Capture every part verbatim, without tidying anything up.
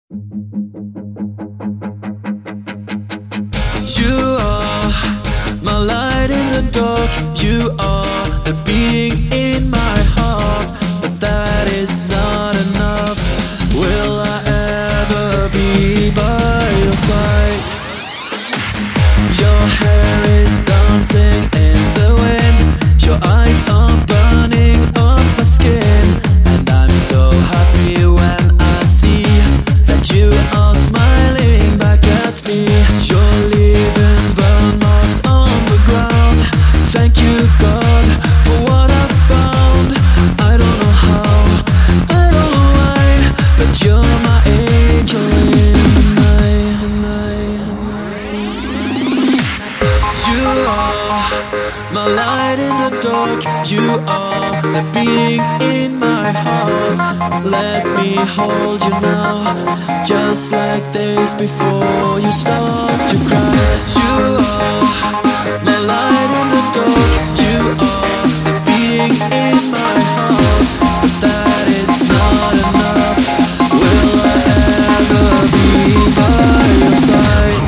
You are my light in the dark. You are the beating in my heart. But that is not enough. Will I ever be by your side? Your hair is dancing in the wind. Your eyes are burning up my skin. And I'm so happy when I see that you are smiling back at me. You're leaving burn marks on the ground. Thank you, God, for what I found. I don't know how, I don't know why, but you're my angel in the night, night, night. You are my light in the dark. You are the beating in my heart. Let me hold you now, just like days before you start to cry. You are my light in the dark. You are the beating in my heart. But that is not enough. Will I ever be by your side?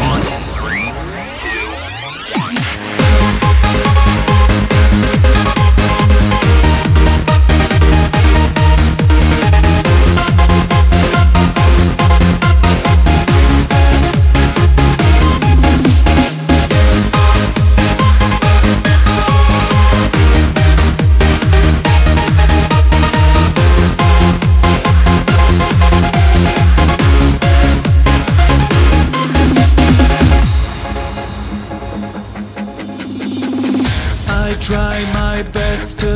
I try my best to